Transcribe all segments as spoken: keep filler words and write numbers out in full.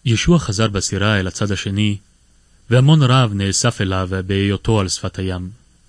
ישוע חזר בסירה אל הצד השני, והמון רב נאסף אליו בהיותו על שפת הים.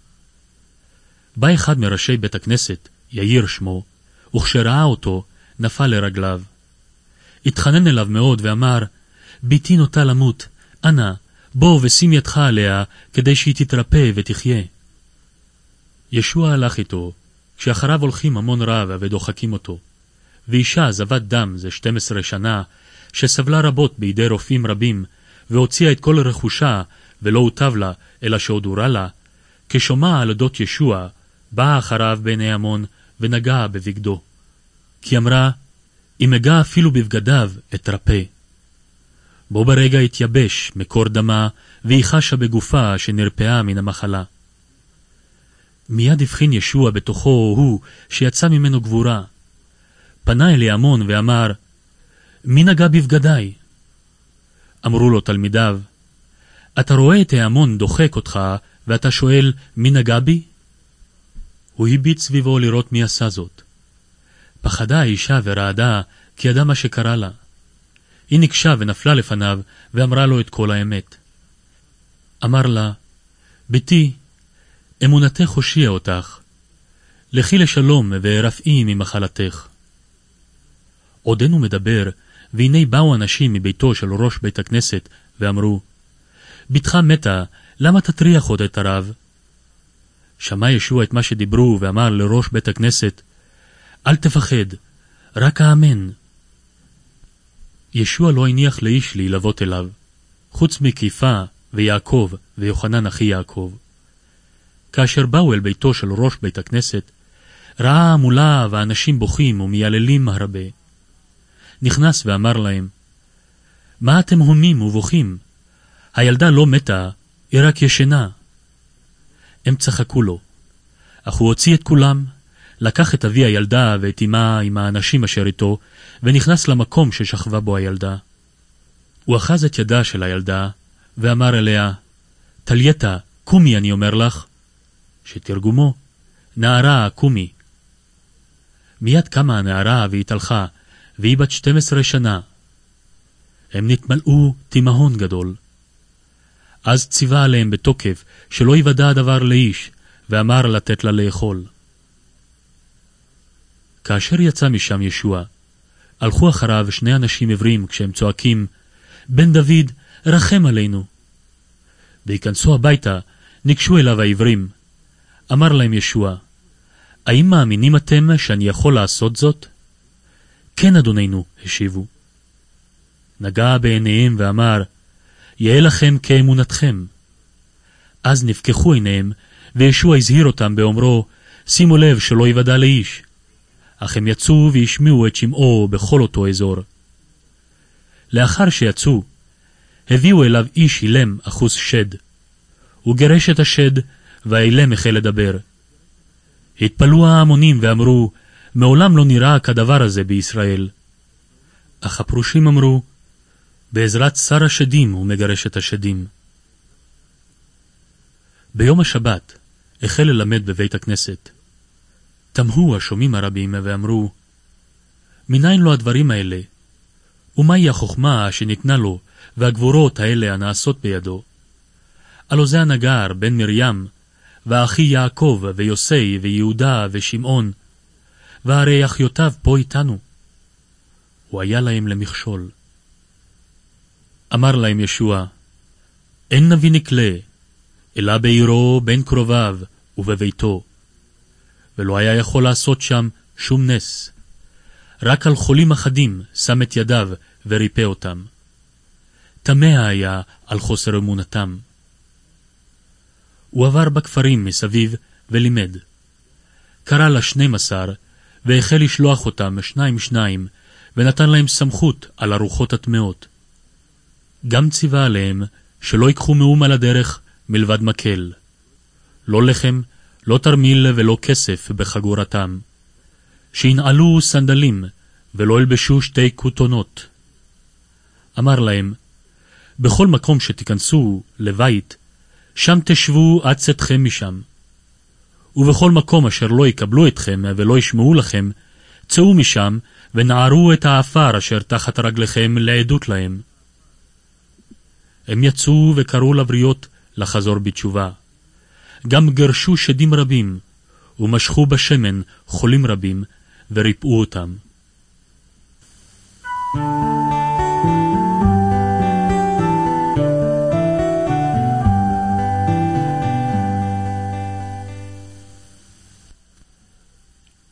בא אחד מראשי בית הכנסת, יאיר שמו, וכשראה אותו, נפל לרגליו. התחנן אליו מאוד ואמר, ביתי נוטה למות, אנא, בוא ושים ידך עליה, כדי שהיא תתרפא ותחיה. ישוע הלך איתו, כשאחריו הולכים המון רב ודוחקים אותו, ואישה זבת דם זה שתים עשרה שנה, שסבלה רבות בידי רופאים רבים, והוציאה את כל רכושה, ולא הוטב לה, אלא שעוד הורע לה, כשומע על אודות ישוע, באה אחריו בעיני המון, ונגע בבגדו. כי אמרה, אם אגע אפילו בבגדיו, אתרפא. בו ברגע התייבש מקור דמה, והיא חשה בגופה שנרפאה מן המחלה. מיד הבחין ישוע בתוכו הוא, שיצא ממנו גבורה. פנה אלי המון ואמר, מי נגע בבגדיי? אמרו לו תלמידיו, אתה רואה את ההמון דוחק אותך, ואתה שואל, מי נגע בי? הוא הביט סביבו לראות מי עשה זאת. פחדה האישה ורעדה, כי ידע מה שקרה לה. היא נקשה ונפלה לפניו, ואמרה לו את כל האמת. אמר לה, ביתי, אמונתך הושיעה אותך. לכי לשלום והרפאי ממחלתך. עודנו מדבר, והנה באו אנשים מביתו של ראש בית הכנסת, ואמרו, בתך מתה, למה תטריח עוד את הרב? שמע ישוע את מה שדיברו, ואמר לראש בית הכנסת, אל תפחד, רק האמן. ישוע לא הניח לאיש להילוות אליו, חוץ מקיפה ויעקב ויוחנן אחי יעקב. כאשר באו אל ביתו של ראש בית הכנסת, ראה המולה והאנשים בוכים ומייללים הרבה. נכנס ואמר להם, מה אתם הומים ובוכים? הילדה לא מתה, היא רק ישנה. הם צחקו לו, אך הוא הוציא את כולם, לקח את אבי הילדה ואת אמה עם האנשים אשר איתו, ונכנס למקום ששכבה בו הילדה. הוא אחז את ידה של הילדה, ואמר אליה, תלייתה, קומי אני אומר לך, שתרגומו, נערה, קומי. מיד קמה הנערה והתהלכה, והיא בת שתים עשרה שנה. הם נתמלאו תימהון גדול. אז ציווה עליהם בתוקף, שלא יוודע הדבר לאיש, ואמר לתת לה לאכול. כאשר יצא משם ישוע, הלכו אחריו שני אנשים עברים כשהם צועקים, בן דוד, רחם עלינו. והיכנסו הביתה, ניגשו אליו העברים. אמר להם ישוע, האם מאמינים אתם שאני יכול לעשות זאת? כן, אדוננו, השיבו. נגע בעיניהם ואמר, יהיה לכם כאמונתכם. אז נפקחו עיניהם, וישוע הזהיר אותם באומרו, שימו לב שלא יוודע לאיש. אך הם יצאו וישמיעו את שמעו בכל אותו אזור. לאחר שיצאו, הביאו אליו איש אילם אחוס שד. הוא גרש את השד, והאילם החל לדבר. התפלאו ההמונים ואמרו, מעולם לא נראה כדבר הזה בישראל. אך הפרושים אמרו, בעזרת שר השדים הוא מגרש את השדים. ביום השבת החל ללמד בבית הכנסת. תמהו השומעים הרבים ואמרו, מניין לו הדברים האלה? ומהי החוכמה שניתנה לו והגבורות האלה הנעשות בידו? הלא זה הנגר בן מרים, ואחי יעקב ויוסי ויהודה ושמעון, והרי אחיותיו פה איתנו. הוא היה להם למכשול. אמר להם ישוע, אין נביא נקלה, אלא בעירו בין קרוביו ובביתו. ולא היה יכול לעשות שם שום נס. רק על חולים אחדים שם את ידיו וריפא אותם. תמה היה על חוסר אמונתם. הוא עבר בכפרים מסביב ולימד. קרא לשנים עשר, והחל לשלוח אותם שניים שניים, ונתן להם סמכות על הרוחות הטמאות. גם ציווה עליהם שלא ייקחו מאום על הדרך מלבד מקל. לא לחם, לא תרמיל ולא כסף בחגורתם. שינעלו סנדלים ולא ילבשו שתי כותונות. אמר להם, בכל מקום שתיכנסו לבית, שם תשבו עד צאתכם משם. ובכל מקום אשר לא יקבלו אתכם ולא ישמעו לכם, צאו משם ונערו את האפר אשר תחת רגליכם לעדות להם. הם יצאו וקראו לבריות לחזור בתשובה. גם גרשו שדים רבים, ומשכו בשמן חולים רבים, וריפאו אותם.